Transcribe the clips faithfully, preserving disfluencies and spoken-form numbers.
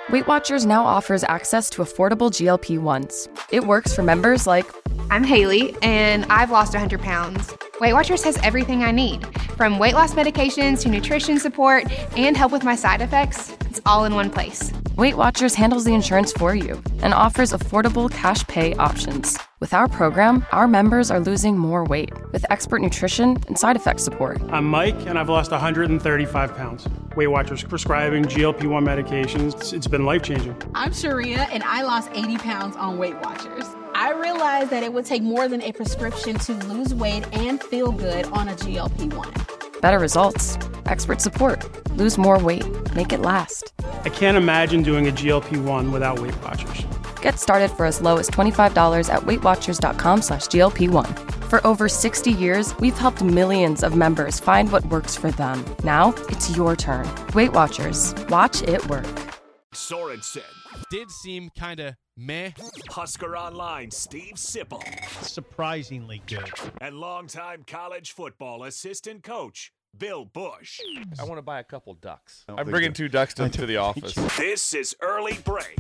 Weight Watchers now offers access to affordable G L P ones. It works for members like, I'm Haley, and I've lost one hundred pounds. Weight Watchers has everything I need, from weight loss medications to nutrition support and help with my side effects. It's all in one place. Weight Watchers handles the insurance for you and offers affordable cash pay options. With our program, our members are losing more weight with expert nutrition and side effect support. I'm Mike, and I've lost one hundred thirty-five pounds. Weight Watchers prescribing G L P one medications. It's, it's been life-changing. I'm Sharia, and I lost eighty pounds on Weight Watchers. I realized that it would take more than a prescription to lose weight and feel good on a G L P one. Better results, expert support, lose more weight, make it last. I can't imagine doing a G L P one without Weight Watchers. Get started for as low as twenty-five dollars at weightwatchers.com slash GLP1. For over sixty years, we've helped millions of members find what works for them. Now, it's your turn. Weight Watchers. Watch it work. Sorensen. Did seem kind of meh. Husker Online, Steve Sipple. Surprisingly good. And longtime college football assistant coach, Bill Bush. I want to buy a couple ducks. I'm bringing two ducks to, to the office. This is Early Break.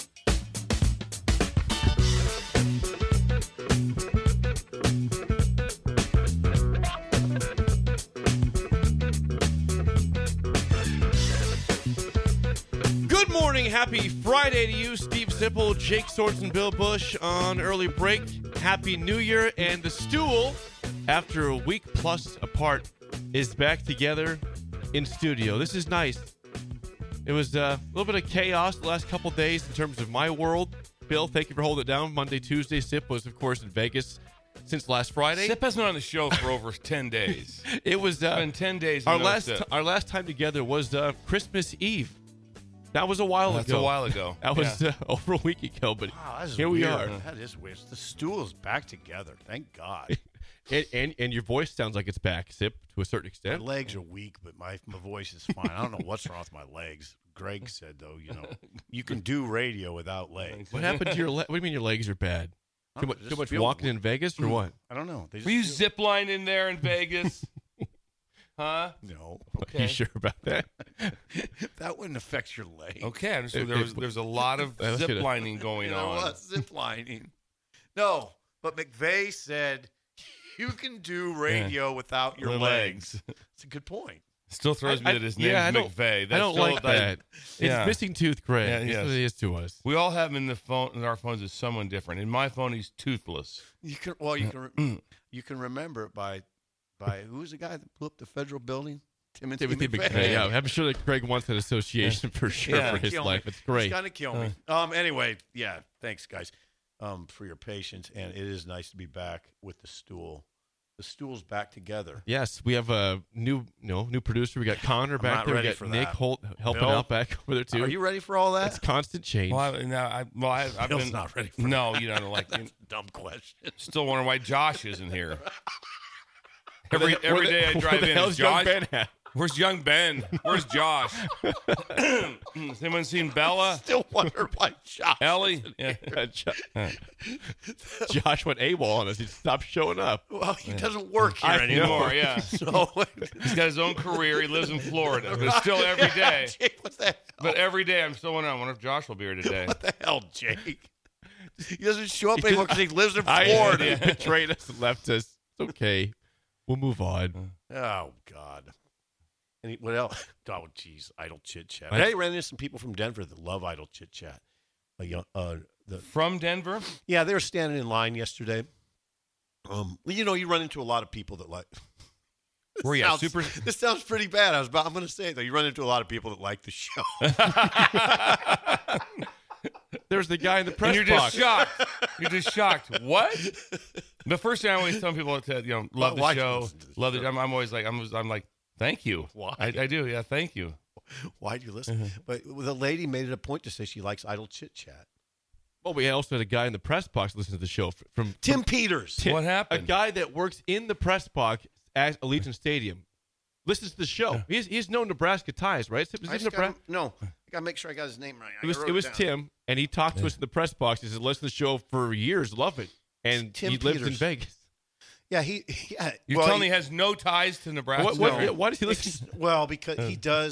Good morning. Happy Friday to you, Steve Sipple, Jake Sorensen, Bill Bush on Early Break. Happy New Year. And the stool, after a week plus apart, is back together in studio. This is nice. It was uh, a little bit of chaos the last couple days in terms of my world. Bill, thank you for holding it down. Monday, Tuesday. Sip was, of course, in Vegas since last Friday. Sip has been on the show for over ten days. It was uh, it's been ten days. Our no last Sip. our last time together was uh, Christmas Eve. That was a while That's ago. a while ago. That was Yeah. uh, over a week ago, but Wow, that is here weird. we are. That is weird. The stool's back together. Thank God. And, and and your voice sounds like it's back, Sip, to a certain My extent. legs are weak, but my, my voice is fine. I don't know what's wrong with my legs. Greg said, though, you know, you can do radio without legs. What happened to your legs? What do you mean your legs are bad? I Too don't much, know, too just much feel- walking in Vegas or what? I don't know. They just Were you feel- ziplined in there in Vegas? Huh? No. Are you sure about that? That wouldn't affect your legs. Okay. I'm just, It- there it- was, there's a lot of Let's get it. zip lining going You know on. what? Zip lining. No, but McVeigh said you can do radio without your The legs. legs. It's a good point. Still throws I- me I- that his yeah, I name's don't- McVeigh. I That's don't still- like that. Yeah. It's missing tooth Greg. Yeah, That's yes. what it is to us. We all have him in the phone in our phones as someone different. In my phone, he's toothless. You can well, you can re- you can remember it by by who was the guy that blew up the federal building? Timothy, Timothy McVeigh. McVeigh. Yeah, I'm sure that Greg wants an association for sure Yeah. for his Kill life. me. It's great. It's gonna kill me. Um. Anyway, yeah. Thanks, guys, um, for your patience, and it is nice to be back with the stool. The stool's back together. Yes, we have a new, no, new producer. We got Connor I'm back not there. We ready got for Nick that. Holt helping Bill? out back over there too. Are you ready for all that? It's constant change. Well, I, now, I, well I, I've Bill's been not ready for No, that. you know, like That's a dumb question. still wondering why Josh isn't here. Every Where every the- day I where drive the in, hell's is young Josh. Ben at? Where's young Ben? Where's Josh? Has anyone seen Bella? Still wonder why Josh. Ellie? Yeah. Jo- Josh went AWOL on us. He stopped showing up. Well, he doesn't work here I know. anymore. Yeah. So He's got his own career. He lives in Florida. But still every day. Jake, what the hell? But every day I'm still wondering, I wonder if Josh will be here today. What the hell, Jake? He doesn't show up He anymore just- because he lives in I Florida. He betrayed us and left us. It's okay. We'll move on. Oh God. And he, what else? Oh, geez, idle chit chat. I- Hey, ran into some people from Denver that love idle chit chat. A young, uh, the From Denver? yeah, they were standing in line yesterday. Um, well, you know, you run into a lot of people that like. Were you sounds, super? This sounds pretty bad. I was about. I'm going to say it though. You run into a lot of people that like the show. There's the guy in the press And you're box. just shocked. You're just shocked. What? The first thing I always tell people that, you know, love Why the do you show, listen to the love show? the. I'm, I'm always like, I'm, I'm like, thank you. Why? I, I do. Yeah, thank you. Why do you listen? Mm-hmm. But the lady made it a point to say she likes idle chit chat. Well, we also had a guy in the press box listen to the show f- from Tim from- Peters. Tim- What A happened? guy that works in the press box at Allegiant Stadium listens to the show. He's he's no Nebraska ties, right? Is I it just Nebraska? gotta, no, I got to make sure I got his name right. I It was wrote it was down. Tim, and he talked to us in the press box. He said, "Listen to the show for years, love it." And Tim he lives in Peters. Vegas. Yeah, he. Yeah, You're well, telling me he he has no ties to Nebraska? What, what, No. Why does he listen? Ex- well, because he does.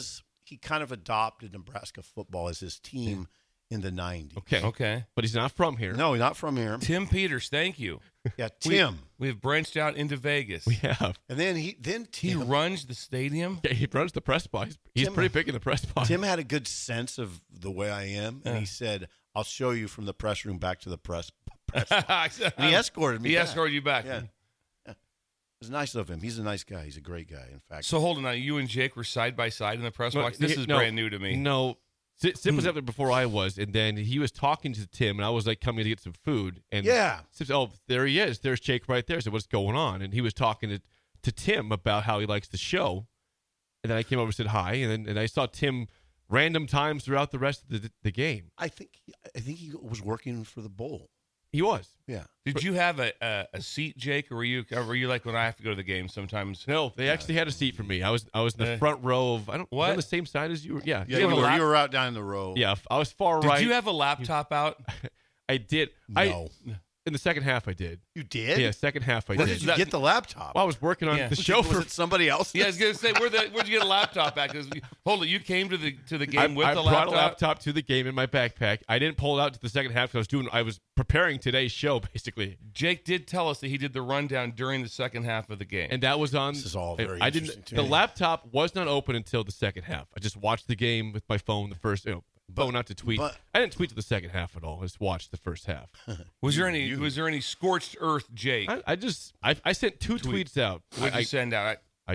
he kind of adopted Nebraska football as his team in the nineties. Okay. Okay. But he's not from here. No, not from here. Tim Peters, thank you. Yeah, Tim. We, we've branched out into Vegas. We have. And then he then He Tim, runs the stadium. Yeah, he runs the press box. He's Tim- pretty big in the press box. Tim had a good sense of the way I am, and Yeah. he said, "I'll show you from the press room back to the press." press box." And he escorted me. He back. escorted you back. Yeah. yeah, it was nice of him. He's a nice guy. He's a great guy. In fact, So hold on, now you and Jake were side by side in the press No, box. This he- is no, brand new to me. No. Sid, Sid was up there before I was, and then he was talking to Tim, and I was like coming to get some food. And Yeah. Sid said, "Oh, there he is. There's Jake right there." I said, "What's going on?" And he was talking to, to Tim about how he likes the show. And then I came over and said hi, and then and I saw Tim random times throughout the rest of the, the game. I think I think he was working for the Bowl. He was. Yeah. Did you have a, a, a seat, Jake, or were you or were you like when I have to go to the game sometimes? No, they actually had a seat for me. I was I was in the Uh, front row of I don't what? on the same side as you were. Yeah, Yeah, you you have a were, lap- you were out down the row. yeah. I was far Did right. you have a laptop out? I did. No. I in the second half I did. You did? Yeah, second half I Where did. did you get the laptop? Well, I was working on Yeah. the Was show was for it somebody else? Yeah, I was gonna say where the where'd you get a laptop at? Because hold it, you came to the to the game I, with I the brought laptop. a laptop to the game in my backpack. I didn't pull it out to the second half because I was doing. I was preparing today's show basically, Jake did tell us that he did the rundown during the second half of the game. and that was on. This is all very I didn't. interesting to The me. laptop was not open until the second half. I just watched the game with my phone. The first, you know, phone not to tweet. but- I didn't tweet to the second half at all. I just watched the first half. was there any was there any scorched earth, Jake? I, I just I, I sent two Tweet. tweets out. What'd I, you send out? I,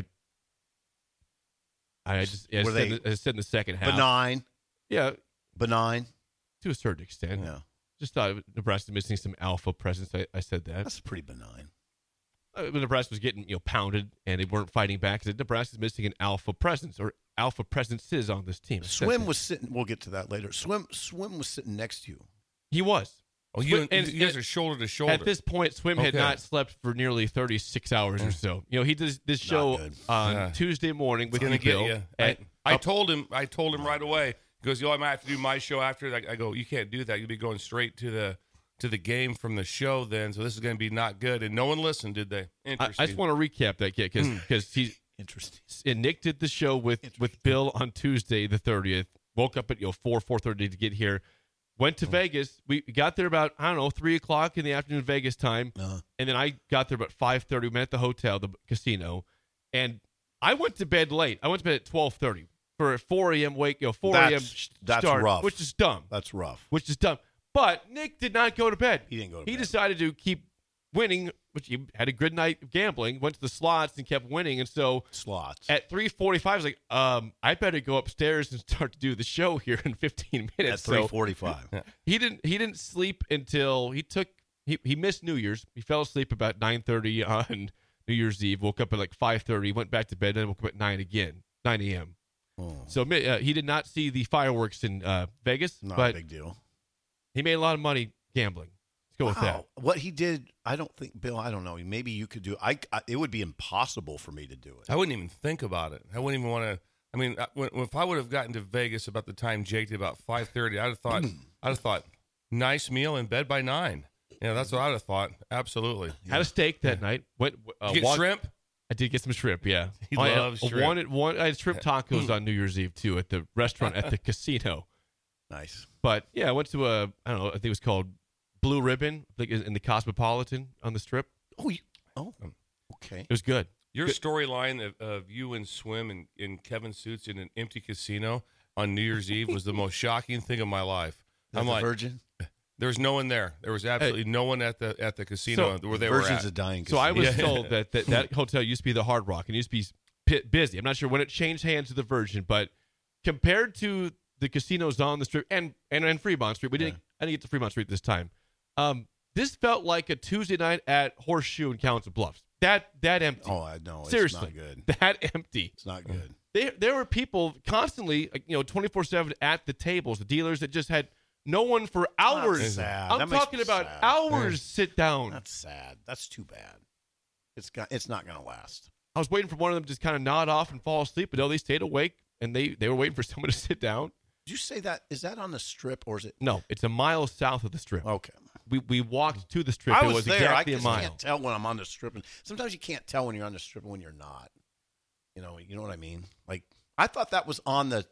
I, I just I Were said, they in the- I said in the second half. Benign. Yeah, Benign. to a certain extent. Yeah. Just thought Nebraska missing some alpha presence. I, I said that. That's pretty benign. Uh, when Nebraska was getting you know pounded and they weren't fighting back. I said Nebraska's missing an alpha presence or alpha presences on this team. I said Swim that. was sitting. We'll get to that later. Swim. Swim was sitting next to you. He was. oh, you, Swim- and- you guys and are shoulder to shoulder. At this point, Swim had Okay. not slept for nearly thirty-six hours or so. You know, he does this show good. on Yeah. Tuesday morning with gonna you, get Bill. you. at- I, I up- told him. I told him right away. He goes, "Yo, I might have to do my show after." I, I go, "You can't do that. You'll be going straight to the to the game from the show then. So this is going to be not good." And no one listened, did they? I, Interesting. I just want to recap that kid because because he Interesting. and Nick did the show with with Bill on Tuesday the thirtieth. Woke up at you know four four thirty to get here. Went to Vegas. We got there about I don't know three o'clock in the afternoon Vegas time, Uh-huh. and then I got there about five thirty. We met at the hotel, the casino, and I went to bed late. I went to bed at twelve thirty for a four a.m. wake. You know four a.m. That's- that's start, rough. which is dumb. That's rough. Which is dumb. But Nick did not go to bed. He didn't go to He bed. decided to keep winning, which he had a good night of gambling. Went to the slots and kept winning, and so. Slots. At three forty-five, I was like, um, I better go upstairs and start to do the show here in fifteen At minutes. three So forty-five. he didn't he didn't sleep until he took he, he missed New Year's. He fell asleep about nine thirty on New Year's Eve. Woke up at like five thirty. Went back to bed. Then woke up at nine again, nine a.m. Oh, So uh, he did not see the fireworks in uh, Vegas, not but a big deal. he made a lot of money gambling. Let's go with that. Wow. What he did, I don't think, Bill, I don't know. Maybe you could do I, I It would be impossible for me to do it. I wouldn't even think about it. I wouldn't even want to. I mean, I- when, if I would have gotten to Vegas about the time Jake did, about five thirty, I'd have thought, I'd have thought, nice meal in bed by nine. Yeah, that's what I'd have thought. Absolutely. Had a steak that night. Went uh, Did you get walked- shrimp? I did get some shrimp, yeah. He I, loves uh, shrimp. Wanted, one, I had shrimp tacos on New Year's Eve, too, at the restaurant at the casino. Nice. But, yeah, I went to a, I don't know, I think it was called Blue Ribbon, I think in the Cosmopolitan on the Strip. Oh, you, oh, okay. It was good. Your storyline of, of you and Swim and, and Kevin Suits in an empty casino on New Year's Eve was the most shocking thing of my life. Is I'm the like, Virgin? there was no one there. There was absolutely no one at the at the casino So, where they Virgin's were a at. dying So I was Yeah. told that, that that hotel used to be the Hard Rock and used to be pi- busy. I'm not sure when it changed hands to the Virgin, but compared to the casinos on the Strip and and, and Fremont Street, we didn't. I didn't get to Fremont Street this time. Um, this felt like a Tuesday night at Horseshoe in Council Bluffs. That that empty. Oh, I know. Seriously, It's not good. that empty. It's not good. There, there were people constantly, like, you know, twenty-four seven at the tables. The dealers that just had no one for hours. That's sad. I'm That makes talking me about sad. hours. Sit down. That's sad. That's too bad. It's got. It's not going to last. I was waiting for one of them to just kind of nod off and fall asleep, but no, they stayed awake and they they were waiting for someone to sit down. Did you say that? Is that on the Strip or is it? No, it's a mile south of the Strip. Okay. We we walked to the Strip. I it was, was there. exactly I a just mile. can't tell when I'm on the Strip, and sometimes you can't tell when you're on the Strip and when you're not. You know, you know what I mean? Like I thought that was on the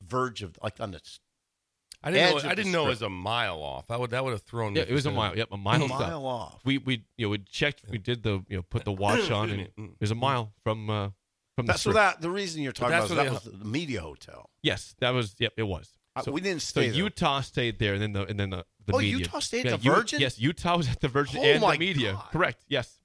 verge of like on the. I didn't know. edge of I the didn't know it was strip. a mile off. I would that would have thrown me. Yeah, it was a mile. Yep, a mile. A south. mile off. We we you know we checked. We did the you know put the watch on, and it was a mile from uh, from the That's so strip. that the reason you're talking about that's is what that they- was the media hotel. Yes, that was. Yep, it was. Uh, So, we didn't so stay there. Utah stayed there, and then the and then the, the Oh, media. Utah stayed at Yeah, the U- Virgin? Yes, Utah was at the Virgin Oh, and my the media. God. Correct. Yes.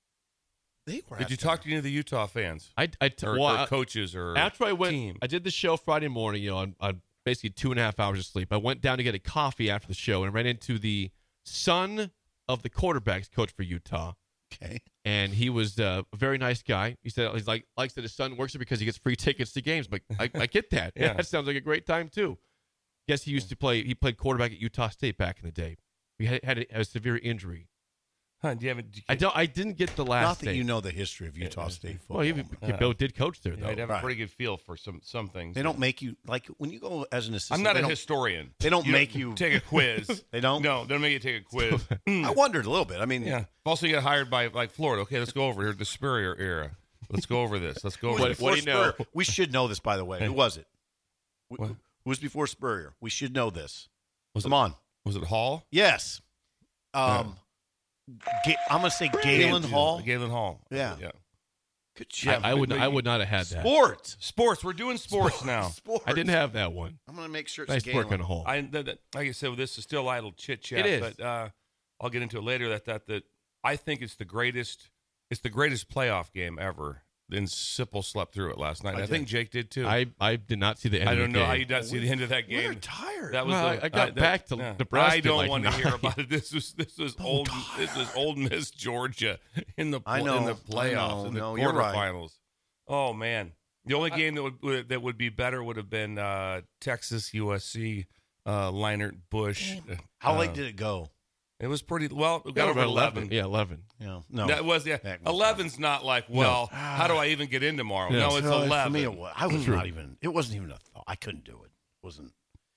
They were Did at you the- talk to any of the Utah fans I I t- or, well, or I- coaches or after I went, team? I did the show Friday morning. You know, on, on basically two and a half hours of sleep. I went down to get a coffee after the show, and I ran into the son of the quarterbacks coach for Utah. Okay. And he was uh, a very nice guy. He said he's like likes that his son works there because he gets free tickets to games. But I, I get that. Yeah. That sounds like a great time too. Guess he used to play. He played quarterback at Utah State back in the day. He had, had a, a severe injury. Huh, do you have a, do you- I don't. I didn't get the last. Not that name. you know the history of Utah State football. Well, he Yeah. Bill did coach there though. I'd have Right. a pretty good feel for some some things. They don't make you like when you go as an assistant. I'm not they a don't- historian. They don't You make you take a quiz. They don't? No, they don't make you take a quiz. I wondered a little bit. I mean, Yeah. Also, you get hired by like Florida. Okay, let's go over here the Spurrier era. Let's go over this. Let's go who over was this. What- what before do you know? Spurrier? We should know this, by the way. Who was it? Who, What? who was before Spurrier? We should know this. Was Come it, on. Was it Hall? Yes. Um, Ga- I'm going to say Galen Hall. Galen Hall. Yeah. Yeah. Good I, job. I would. but I you- would not have had that. Sports. Sports. We're doing sports now. Sports. I didn't have that one. I'm going to make sure it's Nice Galen. work on the whole. I that, that- like I said, well, this is still idle chit chat. It is. But uh, I'll get into it later. That that that I think it's the greatest. It's the greatest playoff game ever. Then Sipple slept through it last night. I I, think did. Jake did too. I, I did not see the end. I of the don't know game. how you didn't see the end of that We game. were tired. That was Well, the, I got uh, back to yeah. Nebraska I don't like want to hear nine. about it. This was this was old this was Old Miss Georgia in the I pl- know, in the I playoffs know, in the no, you're right. quarterfinals. Oh man, the only game that would- would that would be better would have been uh, Texas U S C. Uh, Leinart Bush. How uh, late did it go? It was pretty well. We Got got over over eleven. eleven. Yeah, eleven. Yeah. No. That was yeah. Heck, no. Eleven's not like well. How do I even get in tomorrow? Yeah. No, it's So, eleven. For me, it was, I was True. not even. It wasn't even a thought. I couldn't do it. It wasn't.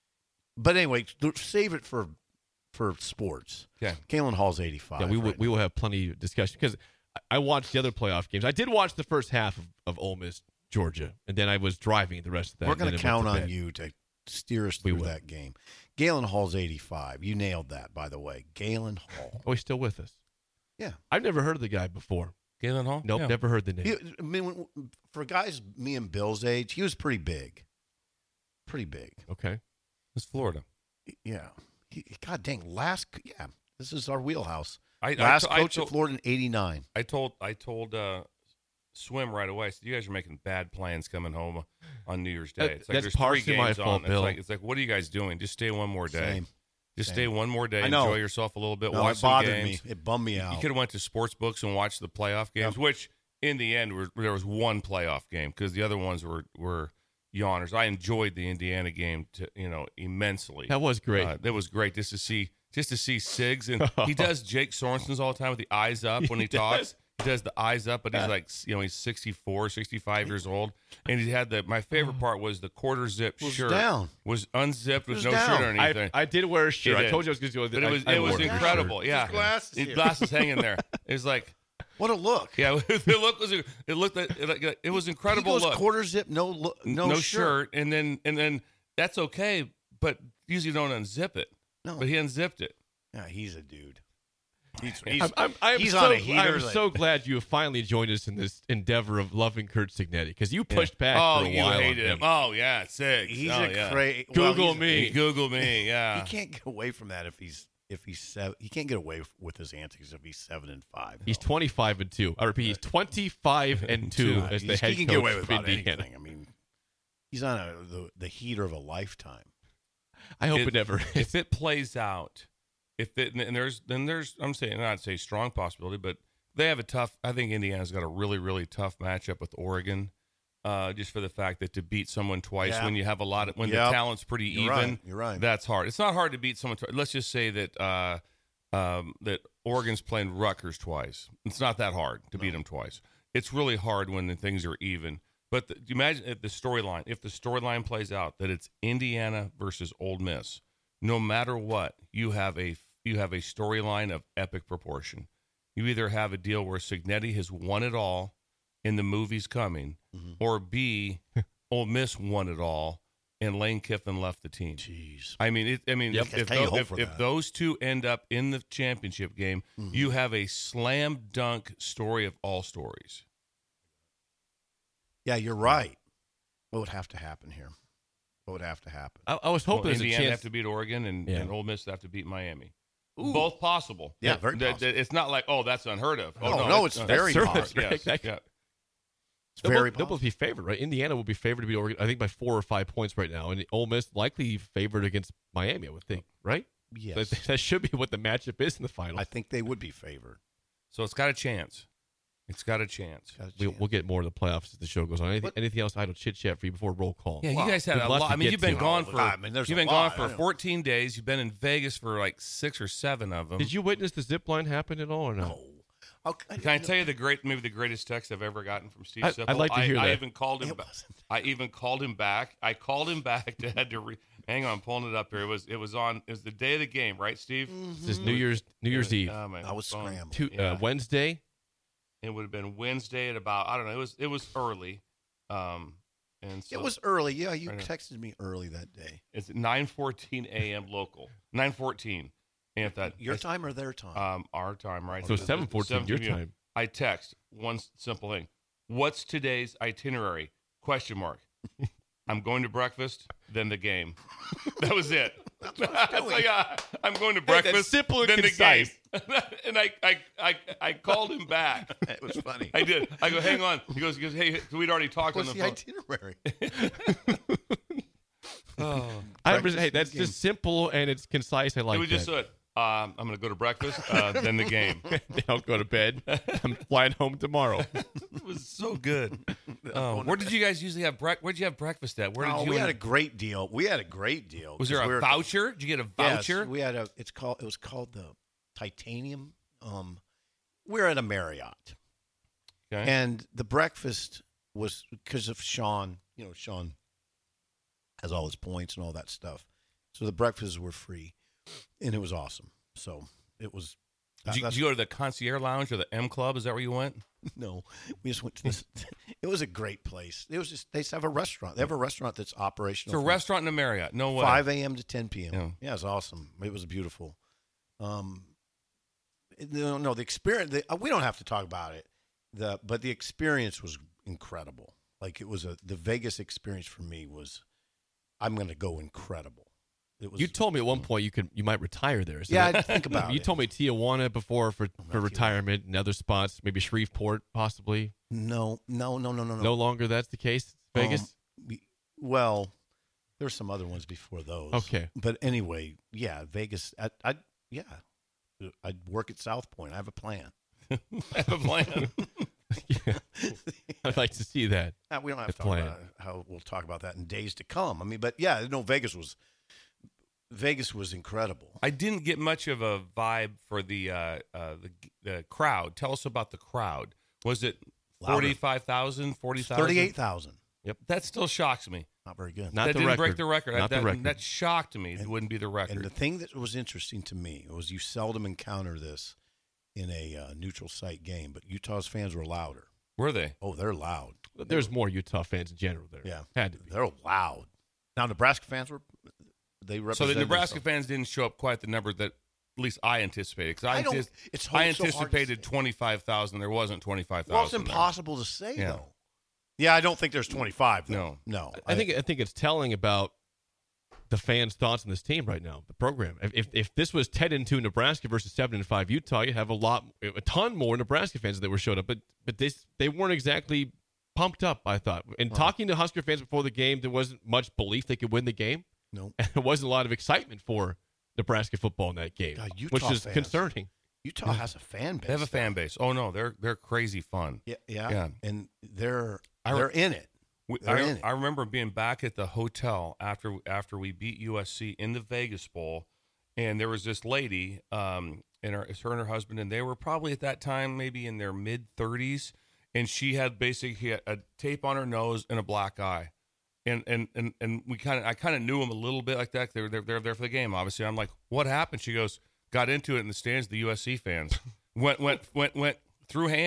But anyway, th- save it for for sports. Okay. Galen Hall's eighty-five. Yeah, we will, right we now. will have plenty of discussion because I, I watched the other playoff games. I did watch the first half of, of Ole Miss Georgia, and then I was driving the rest of that. We're and going then to it went count on bed. you to steer us We through will. that game. Galen Hall's eighty-five. You nailed that, by the way. Galen Hall. Oh, he's still with us. Yeah. I've never heard of the guy before. Galen Hall. Nope, Yeah. never heard the name. He, I mean, when, for guys me and Bill's age, he was pretty big. Pretty big. Okay. It's Florida. Yeah. He, God dang, last. Yeah. This is our wheelhouse. I, Last I, I, coach I, at Florida in eighty-nine. I told I told uh, Swim right away. I said, "You guys are making bad plans coming home on New Year's Day." That- It's like that's there's three partially my games fault, on. Bill. It's like it's like, what are you guys doing? Just stay one more day. Same. Just Same. stay one more day. I know. Enjoy yourself a little bit. No, watch it some bothered games. me. It bummed me You out. could have went to sports books and watched the playoff games, which in the end were, there was one playoff game because the other ones were were yawners. I enjoyed the Indiana game, to, you know, immensely. That was great. Uh, that was great just to see just to see Siggs, and he does Jake Sorensen's all the time with the eyes up when he, He talks. does. He does the eyes up, but he's like, you know, he's sixty-four, sixty-five years old, and he had the. My favorite part was the quarter zip Was shirt down. was unzipped with was no down. shirt underneath. I, there. I did wear a shirt. He I did. told you I was going to go. But it was I, I it was wore a incredible. shirt. Yeah, His glasses His here. glasses hanging there. It was like, What a look. yeah, the look was it looked like it, it was incredible. He goes look. quarter zip, no look, no, no, shirt. shirt, and then and then that's okay, but usually don't unzip it. No. But he unzipped it. Yeah, he's a dude. He's, he's, I'm, I'm, I'm he's so, on a heater. I'm that- so glad you have finally joined us in this endeavor of loving Kurt Signetti because you pushed back oh, for a you while. hated on him. Oh yeah, sick. He's oh, a yeah. crazy. Google me. Google me. Yeah. He can't get away from that if he's if he's seven. He can't get away f- with his antics if he's seven and five. He's twenty-five and two. I repeat, he's twenty-five and two Uh, as the he's- head he can coach get away with of about Indiana. anything. I mean, he's on a, the the heater of a lifetime. I hope it, It- never is. If it plays out, if it, and there's then there's I'm saying not say strong possibility, but they have a tough. I think Indiana's got a really really tough matchup with Oregon, uh, just for the fact that to beat someone twice Yeah. when you have a lot of when Yep. the talent's pretty You're even. right. You're right. That's hard. It's not hard to beat someone. Twice. Let's just say that uh, um, that Oregon's playing Rutgers twice. It's not that hard to beat them twice. It's really hard when the things are even. But the, imagine if the storyline, if the storyline plays out that it's Indiana versus Ole Miss, no matter what, you have a you have a storyline of epic proportion. You either have a deal where Signetti has won it all, and the movie's coming, Mm-hmm. or B, Ole Miss won it all, and Lane Kiffin left the team. Jeez. I mean, it, I mean, Yep. if, if, Can't you tho- hope if, for if that? those two end up in the championship game, Mhm. you have a slam dunk story of all stories. Yeah, you're right. What would have to happen here? What would have to happen? I, I was hoping Well, there's a Indiana chance. have to beat Oregon, and, Yeah. and Ole Miss have to beat Miami. Ooh. Both possible. Yeah, That- very that- possible. that- It's not like, oh, that's unheard of. Oh, No, no, no, it's uh, very that's possible. Yes, That- yeah. It's They'll very both, they'll both be favored, right? Indiana will be favored to beat Oregon, I think, by four or five points right now, and Ole Miss likely favored against Miami, I would think, right? Yes. That, that should be what the matchup is in the final. I think they would be favored. So it's got a chance. It's got a chance. Got a we, chance. we'll get more of the playoffs as the show goes on. Anything, What- anything else idle chit chat for you before roll call? Yeah, Wow. you guys had There's a lots lot. to I mean, get you've been to. gone Oh, for. I mean, there's you've a been lot. gone I for know. fourteen days. You've been in Vegas for like six or seven of them. Did you witness the zip line happen at all or not? No. Okay. Can I tell you the great, maybe the greatest text I've ever gotten from Steve I- Sipple? I'd like to I, hear I that. even called him. It ba- wasn't. I even called him back. I called him back to had to. Re- hang on, I'm pulling it up here. It was. It was on. It was the day of the game, right, Steve? This is New Year's New Year's Eve. Oh, my I was phone. scrambling. Two, yeah. uh, Wednesday. It would have been Wednesday at about. I don't know. It was. It was early. Um, and so It was early. Yeah, you I know. texted me early that day. It's nine fourteen a.m. local. nine fourteen. And I thought Your I- time or their time? Um, our time, right? So seven fourteen your seven time. I text one s- simple thing. What's today's itinerary? Question mark. I'm going to breakfast, then the game. That was it. That's what I was It's doing. like, uh, I'm going to Hey, that's breakfast, simple and then concise. the game. And I, I, I, I called him back. It was funny. I did. I go, hang on. He goes, he goes, hey, we'd already talked What's on the the phone. itinerary? Oh. I Breakfast hey, that's game. just simple and it's concise. I like it was that. just it. Um, I'm going to go to breakfast, uh, then the game. I'll go to bed. I'm flying home tomorrow. It was so good. Oh, where did you guys usually have breakfast? Where did you have breakfast at? Where did Oh, you? we had and- a great deal. We had a great deal. was there 'cause a we were- voucher? Did you get a Yes, voucher? we had a. It's called. It was called the Titanium. Um, we're at a Marriott, Okay. and the breakfast was because of Sean. You know, Sean has all his points and all that stuff. So the breakfasts were free, and it was awesome. So it was. Did you, did you go to the concierge lounge or the M Club? Is that where you went? No, we just went to this. It was a great place. It was just they just have a restaurant. They have a restaurant that's operational. It's a from restaurant in the Marriott. No way. five a.m. to ten p.m. Yeah. Yeah. It's awesome. It was beautiful. Um, it- no, no, the experience. The, uh, we don't have to talk about it. The but the experience was incredible. Like it was a the Vegas experience for me was. I'm going to go incredible. It was. You told me at one point you could you might retire there. Is Yeah, that- I'd think about You it. told me Tijuana before for, not for Tijuana. retirement and other spots, maybe Shreveport possibly. no, no, no, no, no, no. No longer that's the case. Vegas. Um, we- well, there's some other ones before those. Okay. But anyway, yeah, Vegas. I, I yeah, I'd work at South Point. I have a plan. I have a plan. Yeah. I'd like to see that. Uh, we don't have The to talk plan. about how we'll talk about that in days to come. I mean, but yeah, no, Vegas was Vegas was incredible. I didn't get much of a vibe for the uh, uh, the, the crowd. Tell us about the crowd. Was it Louder. forty-five thousand, forty thousand? Thirty-eight thousand. That still shocks me. Not very good. Not that the didn't record. break the record. Not that, the record. that shocked me. It wouldn't be the record. And the thing that was interesting to me was you seldom encounter this in a uh, neutral site game, but Utah's fans were louder. Were they? Oh, they're loud. There's more Utah fans in general there. Yeah, Had to be. They're loud. Now Nebraska fans were they So represented the Nebraska themselves. fans didn't show up quite the number that at least I anticipated. Because I, I don't- antis- it's I so hard to anticipated say. twenty-five thousand. There wasn't twenty-five thousand. Well, it's impossible to say Yeah. though. Yeah, I don't think there's twenty-five. Though. No. no. I think I think it's telling about the fans' thoughts on this team right now, the program. If if, if this was ten and two Nebraska versus seven and five Utah, you'd have a lot, a ton more Nebraska fans that were showed up. But but this they weren't exactly pumped up. I thought. And Right. talking to Husker fans before the game, there wasn't much belief they could win the game, no. and there wasn't a lot of excitement for Nebraska football in that game, God, Utah which is fans. concerning. Utah has a fan base. They have a though. fan base. Oh no, they're they're crazy fun. Yeah, yeah, Yeah. and they're I re- they're in it. We, They're I, in it. I remember being back at the hotel after after we beat U S C in the Vegas Bowl, and there was this lady, um, and her, it's her and her husband, and they were probably at that time maybe in their mid thirties, and she had basically a, a tape on her nose and a black eye, and and and and we kind of I kind of knew them a little bit like that. They were they're, they're there for the game, obviously. I'm like, what happened? She goes, got into it in the stands. The U S C fans went went went went threw hands.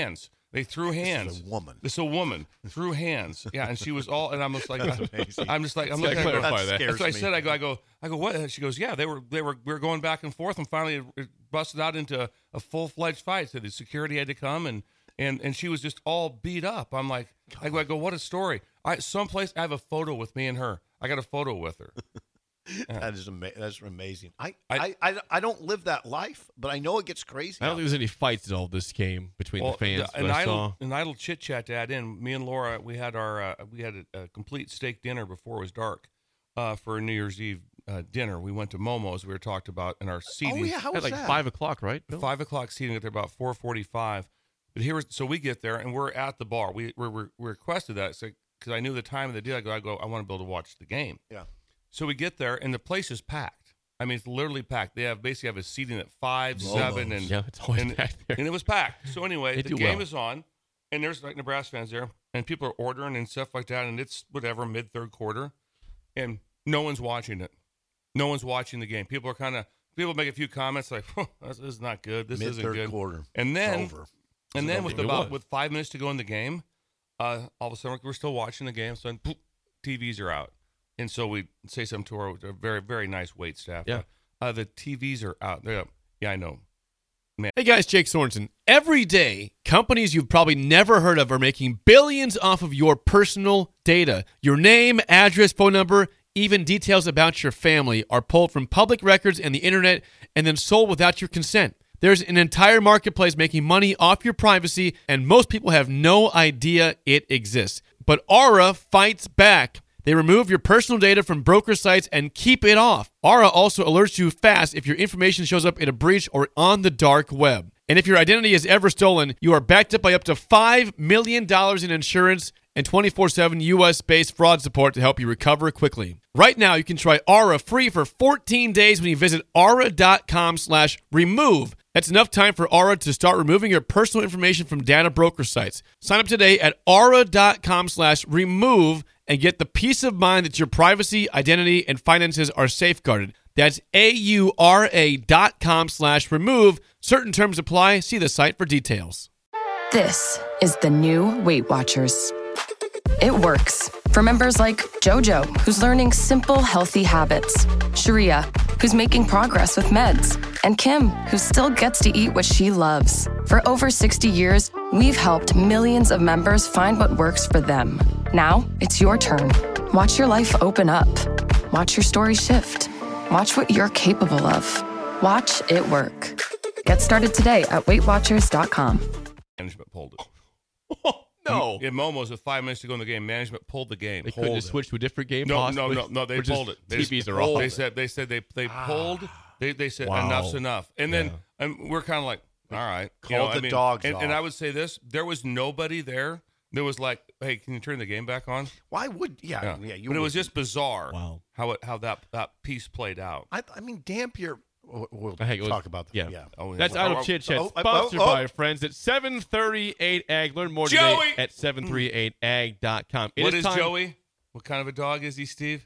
They threw hands. This is a woman. This is a woman threw hands. Yeah, and she was all, and I'm just like, That's I, amazing. I'm just like, I'm Let's looking at her. clarify that. That's what I Scares said. me. I go, I go, I go. What? And she goes, yeah, they were, they were, we were going back and forth, and finally it busted out into a, a full fledged fight. So the security had to come, and and and she was just all beat up. I'm like, I go, I go, what a story. I someplace I have a photo with me and her. I got a photo with her. Yeah. That is ama- that's amazing. I, I- I, I I don't live that life, but I know it gets crazy. I don't think there's any fights at all this game between Well, the fans. the- an but I idle, saw. an idle chit chat to add in. Me and Laura, we had our uh, we had a, a complete steak dinner before it was dark uh, for a New Year's Eve uh, dinner. We went to Momo's. We were talked about in our seating. Oh yeah, how At was like that? five o'clock, right? Bill? Five o'clock seating at there about four forty-five. But here was so we get there and we're at the bar. We we we requested that so because I knew the time of the deal. I go, I go, I want to be able to watch the game. Yeah. So we get there and the place is packed. I mean, it's literally packed. They have basically have a seating at five, Momo's. seven, and Yeah, it's always and, packed there. and it was packed. So anyway, They the do game well. is on, and there's like Nebraska fans there, and people are ordering and stuff like that, and it's whatever mid third quarter, and no one's watching it. No one's watching the game. People are kind of people make a few comments like, oh, "This is not good. This Mid isn't third good." quarter. And then It's over. and then with It about was. with five minutes to go in the game, uh, all of a sudden we're still watching the game. So then, poof, T Vs are out, and so we say something to our, our very very nice wait staff. Yeah. Uh, the T Vs are out. They're up. Yeah, I know. Hey guys, Jake Sorensen. Every day, companies you've probably never heard of are making billions off of your personal data. Your name, address, phone number, even details about your family are pulled from public records and the internet and then sold without your consent. There's an entire marketplace making money off your privacy, and most people have no idea it exists. But Aura fights back. They remove your personal data from broker sites and keep it off. Aura also alerts you fast if your information shows up in a breach or on the dark web. And if your identity is ever stolen, you are backed up by up to five million dollars in insurance and twenty-four seven U S-based fraud support to help you recover quickly. Right now, you can try Aura free for fourteen days when you visit aura.com slash remove. That's enough time for Aura to start removing your personal information from data broker sites. Sign up today at aura.com slash remove and get the peace of mind that your privacy, identity, and finances are safeguarded. That's A-U-R-A dot com slash remove. Certain terms apply. See the site for details. This is the new Weight Watchers. It works for members like JoJo, who's learning simple, healthy habits, Sharia, who's making progress with meds, and Kim, who still gets to eat what she loves. For over sixty years, we've helped millions of members find what works for them. Now, it's your turn. Watch your life open up. Watch your story shift. Watch what you're capable of. Watch it work. Get started today at weight watchers dot com. Management pulled it. No. In Momo's with five minutes to go in the game, management pulled the game. They couldn't Pulled just it. switch to a different game, No, possibly? no, no, no. They Or just pulled it. They T just Vs are pulled- off. They said they said they they pulled. They they said Wow. enough's enough, and then Yeah. and we're kind of like, all right, you Called know, the I mean, dogs and, and off. I would say this: there was nobody there. There was like, hey, can you turn the game back on? Why would? Yeah, yeah. you but it was would. just bizarre. Wow. How it how that that piece played out. I, I mean, Dampier. We'll, we'll I think it was- talk about that. yeah. Yeah. Oh, That's yeah. Idle Oh, Chit Chat, oh, oh, sponsored oh, oh. by our friends at seven thirty-eight Ag. Learn more today Joey! at seven thirty-eight ag dot com. It What is time- Joey? What kind of a dog is he, Steve?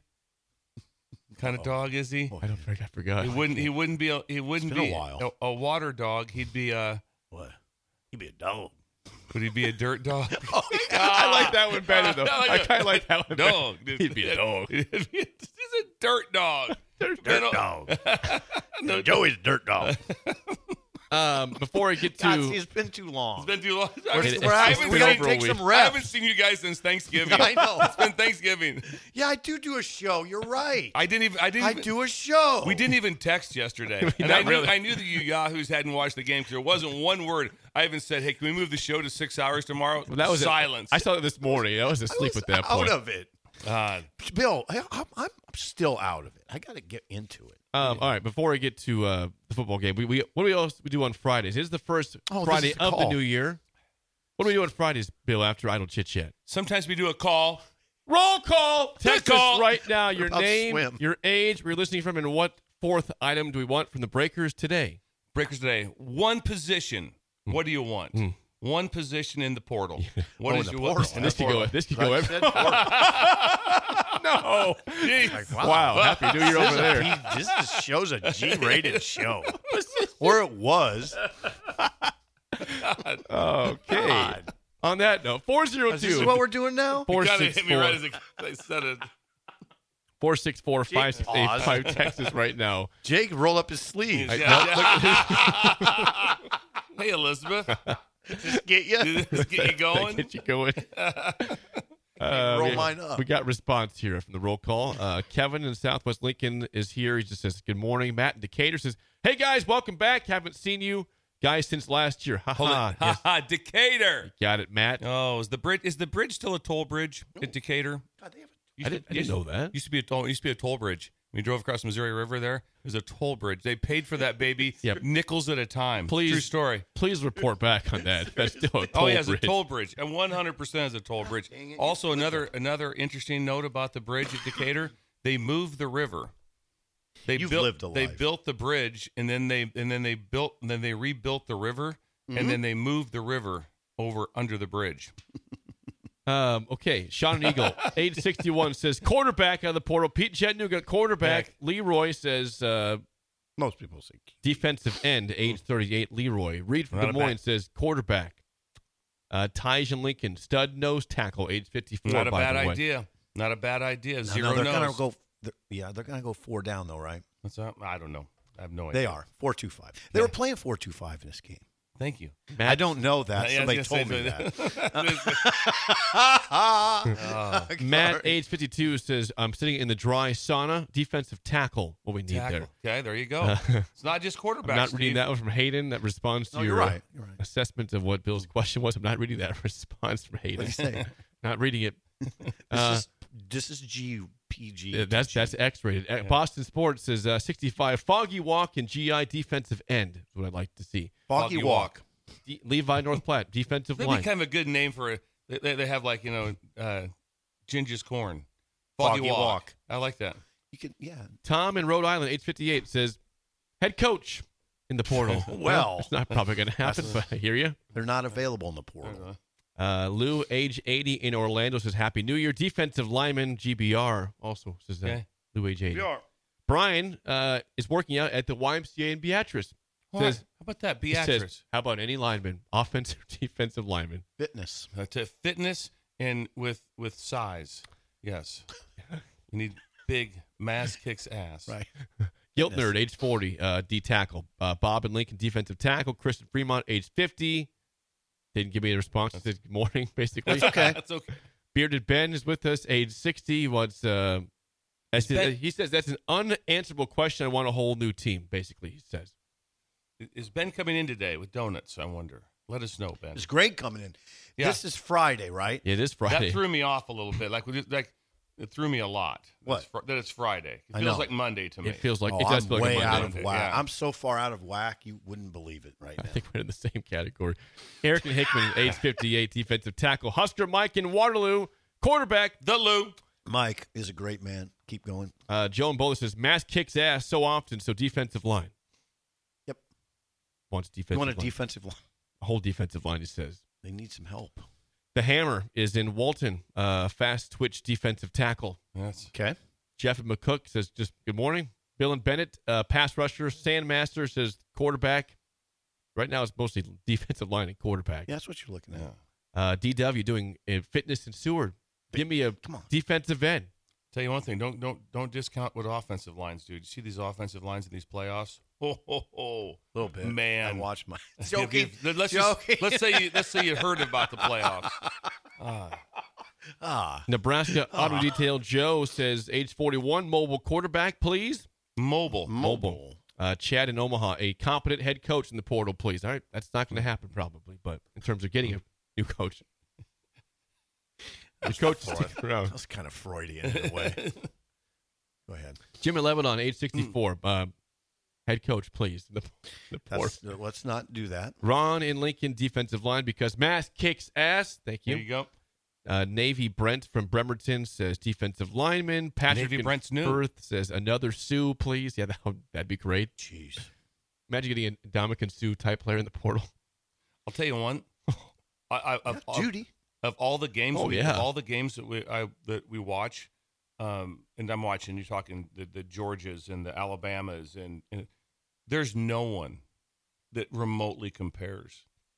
What kind of dog is he? I don't think I forgot. He wouldn't. He wouldn't be. A, he wouldn't been a be while. A, a water dog. He'd be a. What? He'd be a dog. Would he be a dirt dog? Oh, I like that one better, though. I like I that. kind of like that one better. Dog. He'd be a dog. He's a dirt dog. Dirt You know- dog. no, Joey's a dirt dog. Um, before I get to God, see, it's been too long. It's been too long. I We're- haven't- we're I out- haven't we seen- gotta take some I reps. haven't seen you guys since Thanksgiving. I know. It's been Thanksgiving. Yeah, I do do a show. You're right. I didn't even. I didn't. I even, do a show. We didn't even text yesterday, and Not I knew, really. I knew that you yahoos hadn't watched the game because there wasn't one word. I even said, "Hey, can we move the show to six hours tomorrow?" Well, that was it. silence. I saw it this morning. I was I asleep was at that out point. of it. God. Bill, I, I'm, I'm still out of it. I got to get into it. Um, all right, before I get to uh, the football game, we, we what do we else we do on Fridays? It is the first Oh, this Friday is the of the call. new year. What do we do on Fridays, Bill? After Idle Chit Chat, Sometimes we do a call. roll call. Text call. us right now. Your About name, swim. your age, where you're listening from, and what fourth item do we want from the Breakers today? Breakers today. One position. What do you want? Mm. One position in the portal. What Oh, is in the your portal. And this could go. This could go. Right, Every, said portal. no. Jeez. Wow. Happy New Year over there. He- this is, show's a G-rated show, or it was. Okay. God. On that note, four zero two. Is this what we're doing now? Four You gotta six hit me four. right as I said it. Four six four five six eight Pause. five. Text us right now. Jake, roll up his sleeves. I- Yeah, yeah. Hey, Elizabeth. Just get you. Let's get you going. Get you going. Roll we, mine up. We got response here from the roll call. Uh, Kevin in Southwest Lincoln is here. He just says, good morning. Matt in Decatur says, hey, guys, welcome back. Haven't seen you guys since last year. Ha Hold ha. on. Yes. Ha ha, Decatur. Got it, Matt. Oh, is the bridge is the bridge still a toll bridge at Decatur? God, they have a- Used I to- didn't, I didn't used- know that. Used to be a toll. Used to be a toll bridge. When you drove across the Missouri River, there it was a toll bridge. They paid for that baby Yep. nickels at a time. Please- True story. Please report back on that. That's still a toll Oh yeah, it's a bridge. toll bridge, and one hundred percent is a toll bridge. Also, another another interesting note about the bridge at Decatur: they moved the river. They You've built, lived a They life. built the bridge, and then they and then they built and then they rebuilt the river, Mm-hmm. and then they moved the river over under the bridge. Um, okay, Sean and Eagle, eight sixty-one says quarterback out of the portal. Pete Chattanooga, quarterback. Back. Leroy says uh, Most people say defensive end, age thirty-eight. Leroy. Reed from Not Des a Moines bad- says quarterback. Uh, Tyjan Lincoln, stud nose tackle, age fifty-four. Not a by bad the way. idea. Not a bad idea. No, Zero no, they're nose. gonna go. they're- Yeah, they're gonna go four down though, right? What's that? I don't know. I have no idea. They are four two five. They Yeah. were playing four two five in this game. Thank you. I don't know that. Yeah, I Somebody was told gonna me say that. Oh. Matt, age fifty-two, says I'm sitting in the dry sauna. Defensive tackle. What we need Tackle. there. Okay, there you go. Uh, It's not just quarterbacks. I'm not reading Steve. that one from Hayden. That responds to No, your you're uh, right. You're right. assessment of what Bill's question was. I'm not reading that response from Hayden. What'd he say? Not reading it. This Uh, is this is G P G. Yeah, that's that's X-rated. Uh, Boston Sports says uh, sixty-five. Foggy walk and G I defensive end is what I'd like to see. Foggy, Foggy walk. D- Levi North Platte defensive That'd line. be kind of a good name for a. They, they, they have like you know, uh, Ginger's corn. Foggy walk. I like that. You can yeah. Tom in Rhode Island, eight fifty-eight, says head coach in the portal. Well. it's not probably going to happen, but I hear you. They're not available in the portal. Uh-huh. Uh, Lou, age eighty in Orlando, says Happy New Year. Defensive lineman G B R also says that. Okay. Lou, age eighty. Brian uh, is working out at the Y M C A in Beatrice. All right. Says, How about that, he says, Beatrice? how about any lineman, offensive, defensive lineman? Fitness. Uh, to fitness and with with size. Yes. You need big mass kicks ass. Right. Guilt Fitness. Nerd, age forty, uh, D tackle. Uh, Bob and Lincoln, defensive tackle. Kristen Fremont, age fifty. Didn't give me a response. Said good morning, basically. That's okay. That's okay. Bearded Ben is with us, age sixty. Wants, uh, that's Ben- he says that's an unanswerable question. I want a whole new team, basically, he says. Is Ben coming in today with donuts? I wonder. Let us know, Ben. Is Greg coming in? Yeah. This is Friday, right? It is Friday. That threw me off a little bit. Like, we just- like it threw me a lot. What? It's fr- that it's Friday. It I feels know. like Monday to me. It feels like Oh, it does I'm feel like way a out Monday. of whack. Yeah. I'm so far out of whack, you wouldn't believe it right I now. think we're in the same category. Eric and Hickman, age fifty-eight, defensive tackle. Husker Mike in Waterloo, quarterback. The Lou. Mike is a great man. Keep going. Uh, Joe and Bowler says mass kicks ass so often, so defensive line. Yep. Wants You defensive want a line. defensive line? a whole defensive line, he says. They need some help. The Hammer is in Walton, uh, fast twitch defensive tackle. Yes. Okay. Jeff and McCook says just good morning. Bill and Bennett, uh, pass rusher. Sandmaster says quarterback. Right now it's mostly defensive line and quarterback. Yeah, that's what you're looking at. Yeah. Uh, D W doing uh, fitness and Seward. Give me a Come on. defensive end. Tell you one thing. Don't don't don't discount what offensive lines do. You see these offensive lines in these playoffs? Ho ho ho. A little bit. Man. I watched my. If Joking. you- let's Joking. just, let's say you let's say you heard about the playoffs. Ah. Ah. Nebraska Auto Detail Joe says age forty-one, mobile quarterback, please. Mobile. Mobile. Uh, Chad in Omaha, a competent head coach in the portal, please. All right, that's not going to happen probably, but in terms of getting a new coach, the coach is sticking around. That was kind of Freudian in a way. Go ahead. Jimmy Lebanon, age sixty-four, uh, head coach, please. The, the portal. That's, uh, let's not do that. Ron in Lincoln, defensive line, because Mass kicks ass. Thank you. There you go. Uh, Navy Brent from Bremerton says defensive lineman. Patrick Navy in Brent's new. Perth says another Sioux, please. Yeah, that would, that'd be great. Jeez. Imagine getting a Dominican Sioux type player in the portal. I'll tell you one. I, I, of, of, Judy. of all the games, Oh, we, yeah. of all the games that we I, that we watch, um, and I'm watching. You're talking the, the Georgias and the Alabamas, and, and there's no one that remotely compares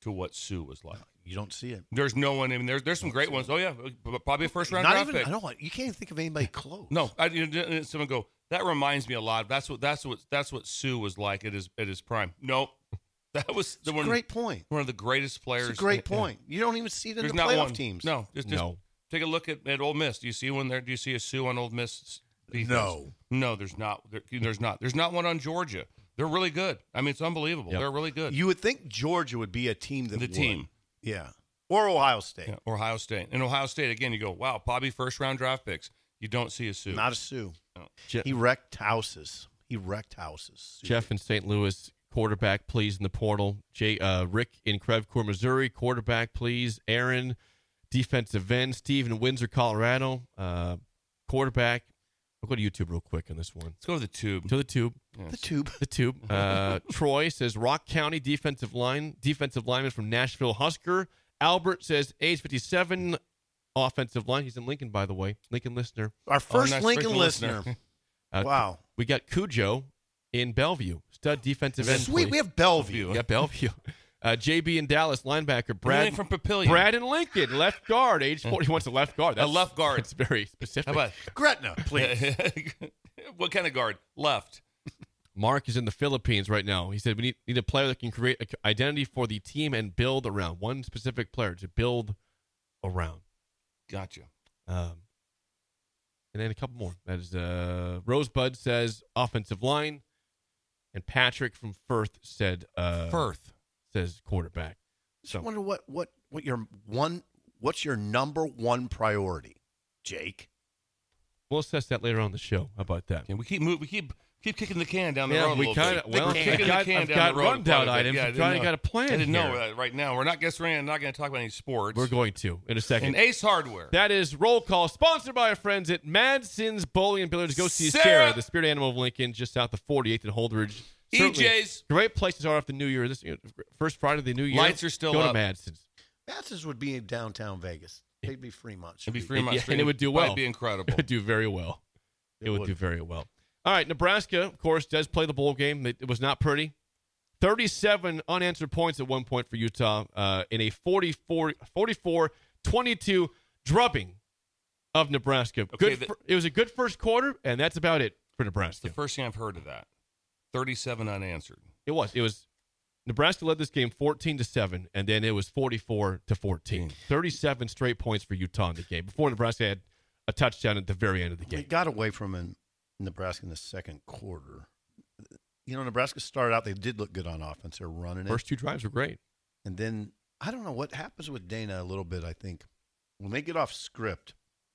to what Sue was like. You don't see it. There's no one. I mean, there's there's some great ones. Oh yeah, probably a first round Not draft even. pick. I don't. want- You can't even think of anybody close. No, I, you know, someone go. That reminds me a lot. That's what that's what that's what Sue was like at his at his prime. Nope, that was It's the a one. great point. One of the greatest players. It's a great Yeah. point. You don't even see it in There's the not playoff one. teams. No, just, just No. take a look at, at Ole Miss. Do you see one there? Do you see a Sue on Ole Miss defense? No. no, there's not. There, there's not. There's not one on Georgia. They're really good. I mean, it's unbelievable. Yep. They're really good. You would think Georgia would be a team that the would. team. Yeah. Or Ohio State. Yeah, or Ohio State. And Ohio State, again, you go, wow, probably first round draft picks. You don't see a Sue. Not a Sue. No. Je- He wrecked houses. He wrecked houses. Jeff in Saint Louis, quarterback, please, in the portal. Jay, uh, Rick in Crevcoeur, Missouri, quarterback, please. Aaron, defensive end. Steve in Windsor, Colorado, uh, quarterback. I'll go to YouTube real quick on this one. Let's go to the tube. To the tube. Yes. The tube. The tube. Uh, Troy says Rock County defensive line, defensive lineman from Nashville Husker. Albert says age fifty-seven offensive line. He's in Lincoln, by the way. Lincoln listener. Our first nice Lincoln Lincoln listener. listener. Uh, Wow. We got Cujo in Bellevue, stud defensive end. Sweet. please. We have Bellevue. Yeah, Bellevue. Uh, J B in Dallas, linebacker. Brad from Papillion. Brad in Lincoln, left guard, age forty. He wants a left guard. A left guard. It's very specific. How about Gretna, please. what kind of guard? Left. Mark is in the Philippines right now. He said we need, need a player that can create an identity for the team and build around. One specific player to build around. Gotcha. Um, and then a couple more. That is uh, Rosebud says offensive line. And Patrick from Firth said uh, Firth says quarterback. So I wonder what, what, what your one what's your number one priority, Jake? We'll assess that later on the show. How about that? Yeah, we keep move, we keep keep kicking the can down the Yeah, road. a we little kinda- bit. well, We're I've kicking got- the can I've down got the road rundown quite a bit. items. Yeah, I I'm didn't trying to know. get a plan I didn't know here. that right now. We're not guess we're not going to talk about any sports. We're going to in a second. And Ace Hardware. That is Roll Call, sponsored by our friends at Madsen's Bowling and Billiards. Go see Sarah. Sarah, the spirit animal of Lincoln, just south of forty-eighth and Holdridge. Certainly E J's. Great place to start off the new year. This you know, first Friday of the new year. Lights are still Go up. to Madsen's. Matson's would be in downtown Vegas. They'd be free much. It'd be free Yeah, and it would do Might well. be incredible. It would do very well. It, It would, would. do very well. All right, Nebraska, of course, does play the bowl game. It, it was not pretty. thirty-seven unanswered points at one point for Utah uh, in a forty-four, forty-four twenty-two drubbing of Nebraska. Okay, Good. the- fir- it was a good first quarter, and that's about it for It's Nebraska. the first thing I've heard of that. thirty-seven unanswered. It was. It was. Nebraska led this game fourteen to seven, and then it was forty-four to fourteen. thirty-seven straight points for Utah in the game before Nebraska had a touchdown at the very end of the They game. got away from in Nebraska in the second quarter. You know, Nebraska started out, they did look good on offense. They're running it. First two drives were great. And then, I don't know what happens with Dana a little bit, I think. When they get off script,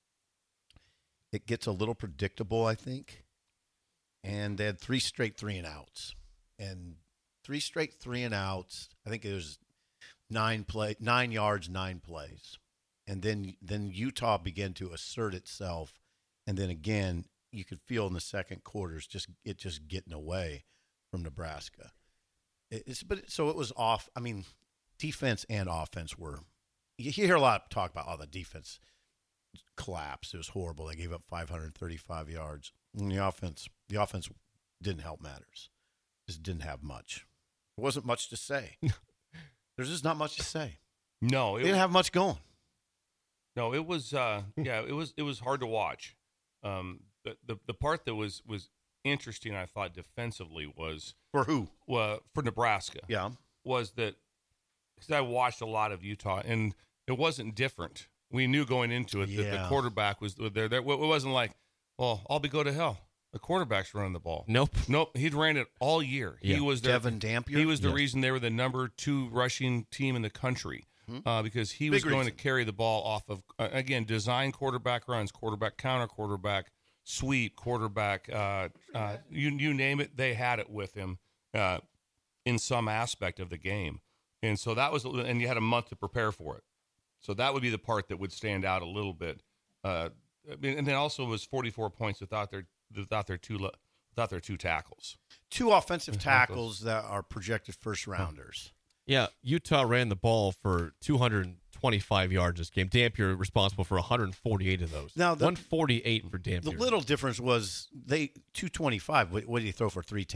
it gets a little predictable, I think. And they had three straight three and outs. And three straight three and outs, I think it was nine play, nine yards, nine plays. And then then Utah began to assert itself. And then again, you could feel in the second quarters just it just getting away from Nebraska. It's but it, so it was off. I mean, defense and offense were. You hear a lot of talk about, oh, the defense collapsed. It was horrible. They gave up five hundred thirty-five yards. And the offense, the offense didn't help matters. Just didn't have much. There wasn't much to say. There's just not much to say. No, They it, didn't have much going. no, it was. Uh, yeah, it was. It was hard to watch. Um, the, the the part that was was interesting, I thought, defensively was For who? uh, for Nebraska. Yeah. Was that because I watched a lot of Utah and it wasn't different. We knew going into it that the Yeah. quarterback was there. There, it wasn't like, well, I'll be go to hell. The quarterback's running the ball. Nope. Nope. He'd ran it all year. Yeah. He was their, Devin Dampier? He was the Yes. reason they were the number two rushing team in the country Mhm. uh, because he was Big going reason. to carry the ball off of uh, again design quarterback runs, quarterback counter, quarterback sweep, quarterback. Uh, uh, you you name it, they had it with him uh, in some aspect of the game, and so that was and you had a month to prepare for it. So that would be the part that would stand out a little bit. Uh, I mean, and then also was forty-four points without their without their two le- without their two tackles. Two offensive Tackles. tackles that are projected first rounders. Yeah, Utah ran the ball for two hundred twenty-five yards this game. Dampier responsible for one hundred forty-eight of those. Now, the- one forty-eight for Dampier. The little difference was they two twenty-five. What, what did he throw for three ten?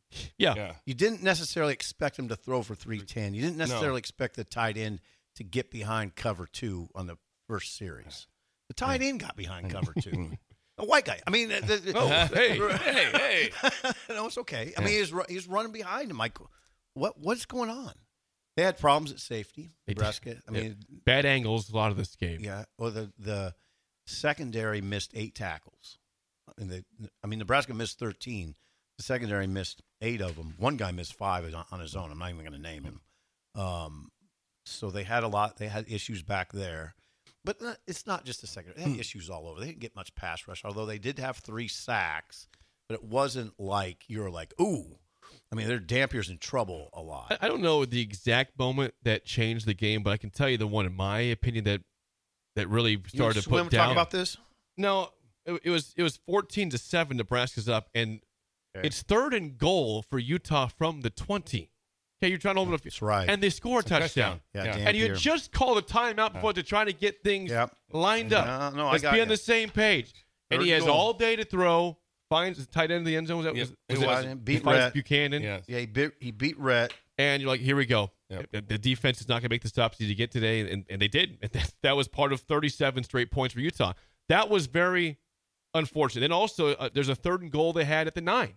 Yeah. Yeah. You didn't necessarily expect him to throw for three ten. You didn't necessarily No. expect the tight end to get behind cover two on the first series. The tight end got behind cover two. A white guy. I mean, the, the, Oh, hey, hey, hey. no, it's okay. I mean, he's ru- he's running behind him. Like, what what's going on? They had problems at safety. They did. Nebraska. I Yeah. mean, Bad angles a lot of this game. yeah. Well, the the secondary missed eight tackles. And the, I mean, Nebraska missed thirteen. The secondary missed eight of them. One guy missed five on, on his own. I'm not even going to name him. Um, so they had a lot. They had issues back there. But not- it's not just the secondary. They had issues all over. They didn't get much pass rush, although they did have three sacks. But it wasn't like you're like, ooh. I mean, they're Dampier's in trouble a lot. I, I don't know the exact moment that changed the game, but I can tell you the one, in my opinion, that that really started you to Swim put talk down. about this? No, it, it was it was fourteen to seven. Nebraska's up, and it's third and goal for Utah from the twenty. Okay, you're trying to open up. That's right. And they score a It's a touchdown. touchdown. Yeah, Yeah. And you Dampier. just called a timeout before to try to get things Yep. lined up. No, no, I Let's got be ya. on the same page. And Third he has goal. all day to throw. Finds the tight end of the end zone. Was that, Yep. was, It was was. it, Beat he finds Rhett. Buchanan. Yeah. Yeah, he beat, he beat Rhett. And you're like, here we go. Yep. The, the defense is not going to make the stops to get today, and, and they did. And that, that was part of thirty-seven straight points for Utah. That was very unfortunate. And also, uh, there's a third and goal they had at the nine,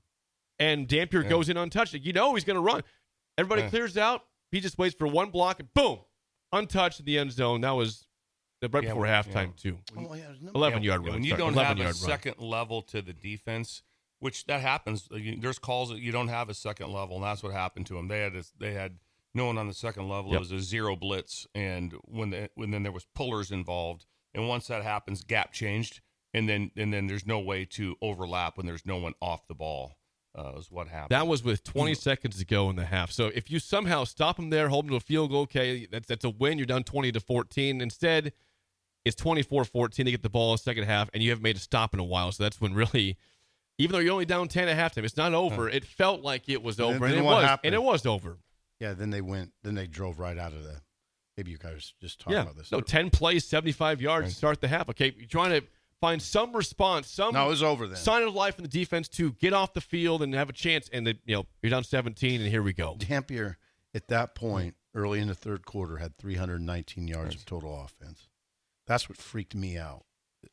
and Dampier Yeah. goes in untouched. You know he's going to run. Everybody Yeah. clears out. He just waits for one block, and boom, untouched in the end zone. That was right Yeah, before yeah. halftime too. Oh, yeah, there's no- eleven Yeah, yard yeah, run. When you sorry, don't eleven have a yard run. second level to the defense, which that happens, uh, you, there's calls that you don't have a second level, and that's what happened to them. They had a, they had no one on the second level. Yep. It was a zero blitz, and when the, when then there was pullers involved, and once that happens, gap changed, and then and then there's no way to overlap when there's no one off the ball. Uh, is what happened. That was with twenty seconds to go in the half. So if you somehow stop them there, hold them to a field goal, okay, that's that's a win. You're down twenty to fourteen. Instead, it's twenty-four fourteen. They get the ball in the second half, and you haven't made a stop in a while. So that's when really, even though you're only down ten at halftime, it's not over. It felt like it was And over, then and it what was, happened? and it was over. Yeah, then they went. Then they drove right out of the. Maybe you guys just talking Yeah, about this. no, ten plays, seventy-five yards to start the half. Okay, you're trying to find some response, some No, it was over then. sign of life in the defense to get off the field and have a chance. And the, you know you're down seventeen, and here we go. Dampier at that point, early in the third quarter, had three hundred nineteen yards of total offense. That's what freaked me out.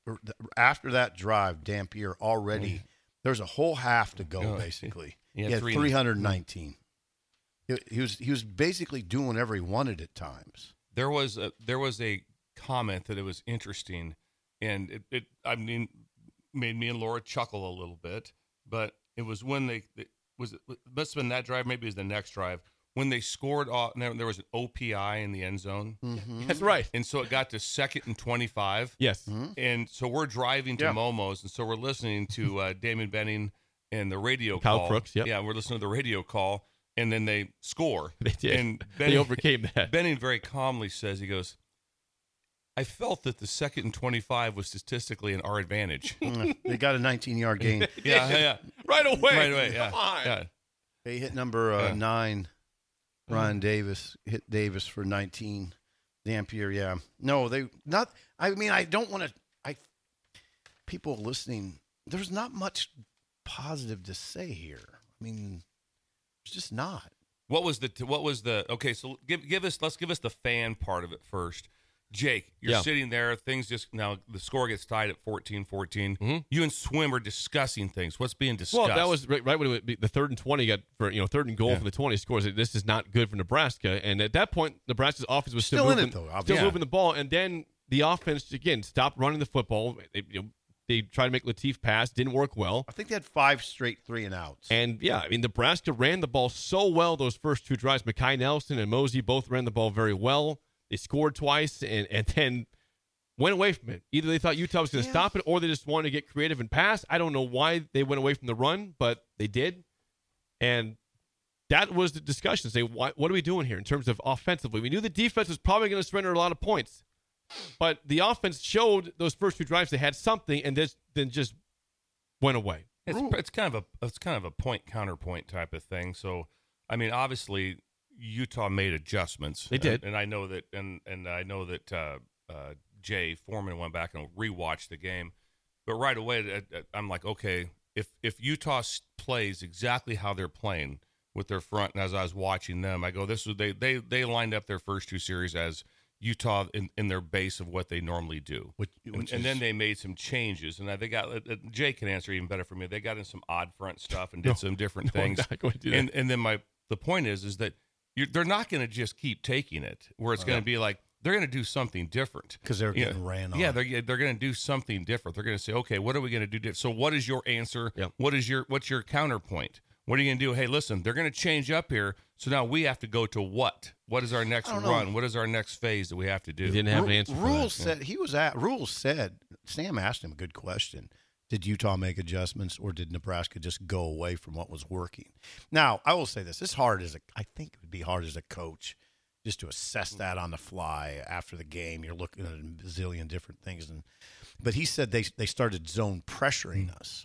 After that drive, Dampier already there's a whole half to go. Yeah. Basically, He he had had three- three hundred nineteen. He, he was he was basically doing whatever he wanted at times. There was a there was a comment that it was interesting, and it, it I mean made me and Laura chuckle a little bit. But it was when they it was it must have been that drive, maybe it was the next drive when they scored off. There, there was an O P I in the end zone, That's right. and so it got to second and twenty-five. Yes. And so we're driving to Yeah. Momo's, and so we're listening to uh, Damon Benning and the radio Kyle call. Crooks, yep. Yeah, we're listening to the radio call, and then they score. They did. And They overcame that. Benning very calmly says, he goes, I felt that the second and twenty-five was statistically in our advantage. Mm, they got a nineteen yard gain. yeah, yeah. Right away. Right away, yeah. Come on. yeah. They hit number uh, Yeah. nine. Ryan Davis hit Davis for nineteen. Dampier, yeah. No, they not. I mean, I don't want to. I people listening. There's not much positive to say here. I mean, it's just not. What was the what was the okay? So give give us let's give us the fan part of it first. Jake, you're Yeah. sitting there. Things just now the score gets tied at fourteen fourteen. Mhm. You and Swim are discussing things. What's being discussed? Well, that was right, right when it would be the third and twenty got for you know third and goal Yeah. for the twenty scores. This is not good for Nebraska, and at that point, Nebraska's offense was still, Still in moving, it, though, still obviously. moving the ball, and then the offense again stopped running the football. They, you know, they tried to make Latif pass, didn't work well, I think they had five straight three and outs. and yeah, I mean Nebraska ran the ball so well those first two drives. Mekhi Nelson and Mosey both ran the ball very well. They scored twice, and and then went away from it. Either they thought Utah was going to Yeah. stop it, or they just wanted to get creative and pass. I don't know why they went away from the run, but they did. And that was the discussion. Say, why, what are we doing here in terms of offensively? We knew the defense was probably going to surrender a lot of points, but the offense showed those first two drives they had something, and this then just went away. It's, it's kind of a it's kind of a point counterpoint type of thing. So, I mean, obviously Utah made adjustments. They did. and, and I know that, and and I know that uh, uh, Jay Foreman went back and rewatched the game. But right away, uh, uh, I'm like, okay, if if Utah s- plays exactly how they're playing with their front, and as I was watching them, I go, this was they they they lined up their first two series as Utah in, in their base of what they normally do, Which, and, which and is- then they made some changes, and they got uh, Jay can answer even better for me. They got in some odd front stuff and did No, some different no, I'm things. not going to do that. And and then my the point is is that you're, they're not going to just keep taking it where it's going to be like they're going to do something different because they're You getting know, ran on. Yeah, they're they're going to do something different. They're going to say, okay, what are we going to do? Diff-? So what is your answer? Yep. What is your what's your counterpoint? What are you going to do? Hey, listen, they're going to change up here. So now we have to go to what? What is our next I don't know. run? What is our next phase that we have to do? He didn't have Ru- an answer for Rules that. said he was at. Rules said Sam asked him a good question. Did Utah make adjustments, or did Nebraska just go away from what was working? Now, I will say this: it's hard as a. I think it would be hard as a coach just to assess that on the fly after the game. You're looking at a bazillion different things, and but he said they they started zone pressuring us,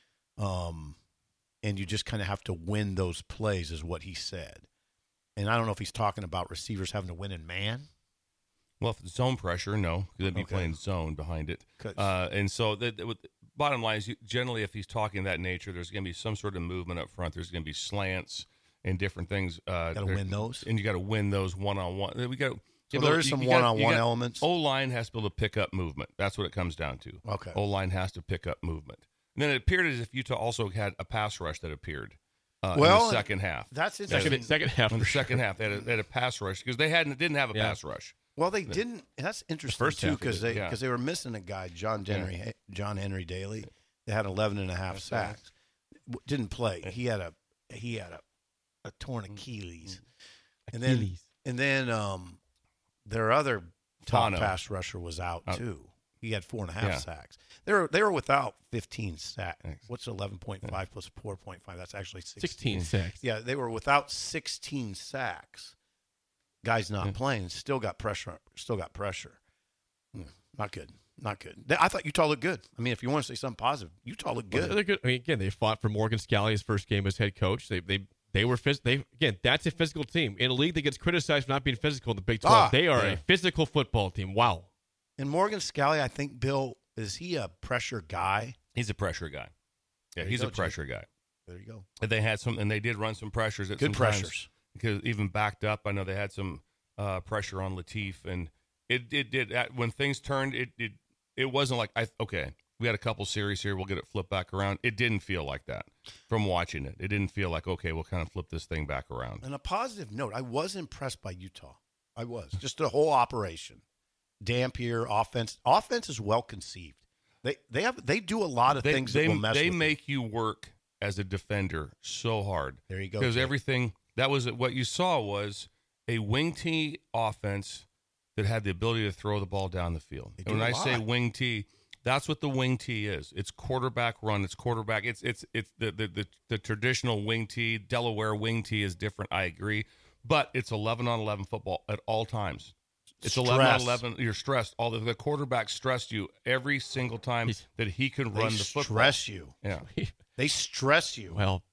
um, and you just kind of have to win those plays, is what he said. And I don't know if he's talking about receivers having to win in man. Well, if it's zone pressure, no, because they'd be Okay. playing zone behind it. 'Cause- Uh, and so, the, the, with- bottom line is, you, generally, if he's talking that nature, there's going to be some sort of movement up front. There's going to be slants and different things. Uh, Gotta there- win those? and you got to win those one on one. We got. So there is some one-on-one elements? O line has to be able to pick up movement. That's what it comes down to. Okay. O line has to pick up movement. And then it appeared as if Utah also had a pass rush that appeared. Uh, Well, in the second half. That's Second, interesting. second half. In the for sure. second half, they had a, they had a pass rush because they hadn't didn't have a Yeah. pass rush. Well, they didn't. That's interesting first too, half they because did, they yeah. because they were missing a guy, John Henry, John Henry Daly. They had eleven and a half sacks. W- Didn't play. He had a he had a, a torn Achilles, and then Achilles. and then um, their other top Tano. pass rusher was out Out. too. He had four and a half Yeah. sacks. They were they were without fifteen sacks. Thanks. What's eleven point five plus four point five? That's actually sixteen sacks. Yeah, they were without sixteen sacks. Guys not playing, still got pressure. Still got pressure. Hmm, Not good. Not good. They- I thought Utah looked good. I mean, if you want to say something positive, Utah looked Well, good. they're good. I mean, again, they fought for Morgan Scalley his first game as head coach. They they they were phys- they again. That's a physical team in a league that gets criticized for not being physical in the Big twelve. Ah, they are yeah. a physical football team. Wow. And Morgan Scalley, I think Bill is he a pressure guy? He's a pressure guy. Yeah, There you he's go, a pressure guy. There you go. And they had some, and they did run some pressures at Good some times, pressures. because even backed up. I know they had some uh, pressure on Latif, and it it did at, when things turned. It it it wasn't like I okay. We had a couple series here. We'll get it flipped back around. It didn't feel like that from watching it. It didn't feel like okay. We'll kind of flip this thing back around. On a positive note, I was impressed by Utah. I was just the whole operation. Dampier offense. Offense is well conceived. They they have they do a lot of They things they, that will mess they with make you work as a defender so hard. There you go, Because Jake. everything that was what you saw was a wing T offense that had the ability to throw the ball down the field. They And do when a I say lot. wing T, that's what the wing T is. It's quarterback run. It's quarterback. It's it's it's the the the, the traditional wing T. Delaware wing T is different. I agree, but it's eleven on eleven football at all times. It's eleven on Stress. eleven. You're stressed. All the, the quarterback stressed you every single time He's- that he can They run the football. stress you. Yeah. They stress you. Well,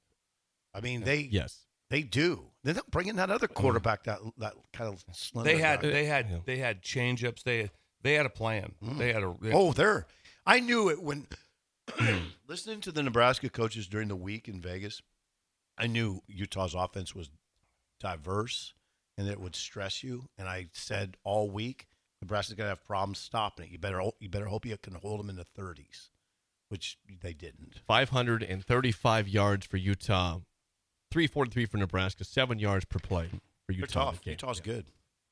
I mean, they yes. they do. They're not bringing that other quarterback that that kind of slender They had guy. they had they had change ups. They they had a plan. They had a they- Oh, they're. I knew it when listening to the Nebraska coaches during the week in Vegas. I knew Utah's offense was diverse and that it would stress you. And I said all week, Nebraska's gonna have problems stopping it. You better you better hope you can hold them in the thirties, which they didn't. five hundred thirty-five yards for Utah, three forty-three for Nebraska, seven yards per play for They're Utah. in tough. the game. Utah's good.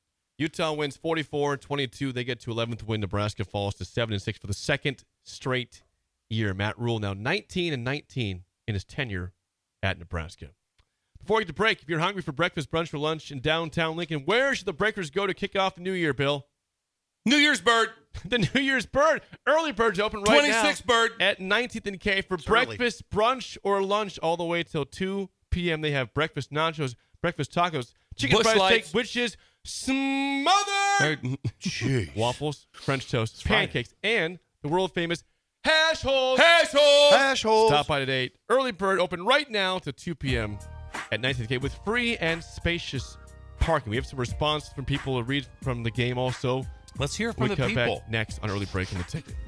Utah wins forty-four twenty-two. They get to eleventh win. Nebraska falls to seven and six for the second straight year. Matt Rule now nineteen and nineteen in his tenure at Nebraska. Before we get to break, if you're hungry for breakfast, brunch, or lunch in downtown Lincoln, where should the Breakers go to kick off the new year, Bill? New Year's bird. The New Year's Bird. Early Bird's open right now. twenty-six bird. At nineteenth and K for It's early. breakfast, brunch, or lunch all the way till two p.m. They have breakfast nachos, breakfast tacos, chicken Bush fried Lights. steak, which is smothered, Jeez. waffles, French toast, Friday. pancakes, and the world-famous hash holes. Hash holes. Hash holes. Stop by today. Early Bird open right now to two p.m. at nineteenth K with free and spacious parking. We have some response from people to read from the game also. Let's hear from we the come people. back next on Early Break in the Ticket.